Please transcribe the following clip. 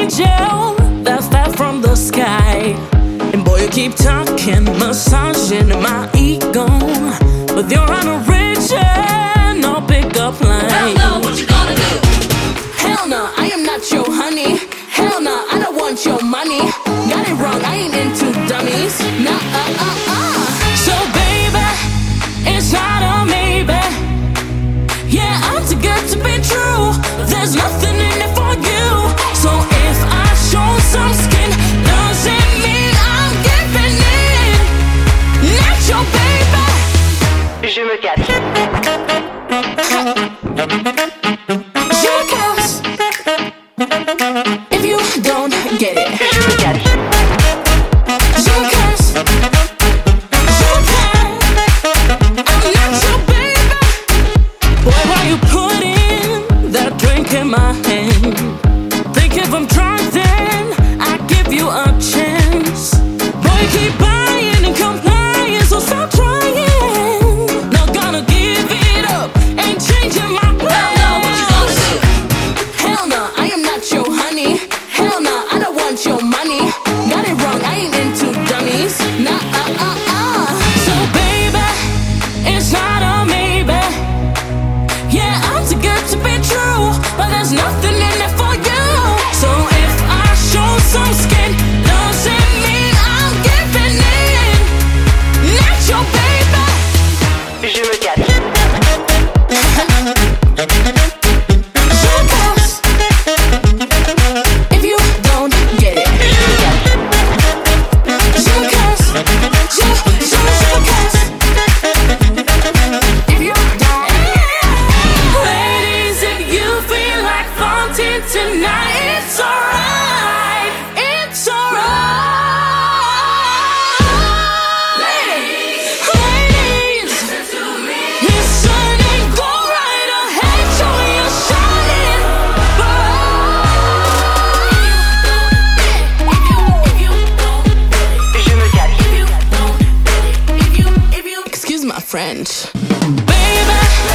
angel that fell from the sky. And boy, you keep talking, massaging my ego, but you're on a rich and no pickup line. Hell no, what you gonna do? Hell no, I am not your honey. Hell no, I don't want your money. Got it wrong, I ain't into dummies. Nah, So baby, it's not a maybe. Yeah, I'm too good to be true. There's nothing in it for you. So if I show some skin, doesn't mean I'm giving in. Not your baby. Je me casse. Je casse. If you don't get it. Je me casse. Je casse. Je casse. I'm not your baby. Boy, why you putting that drink in my hand? Think if I'm drunk, then I give you a chance. Boy, you keep buying and complying, so stop trying. Not gonna give it up, ain't changing my plans. Hell no, what you gonna do? Hell no, I am not your honey. Hell no, I don't want your money. Got it wrong, I ain't into dummies. Nah, So baby, it's not a maybe. Yeah, I'm too good to be true, but there's nothing in it for you. So if I show some skin, doesn't mean I'm giving in. Not your baby. Je me casse. Je casse. If you don't get it. Je casse. Je casse. If you don't. Ladies, if you feel like fronting tonight, it's alright. It's alright. Ladies, Listen to me. listen and go right ahead, show your shining. Je me casse. Excuse my French. Baby,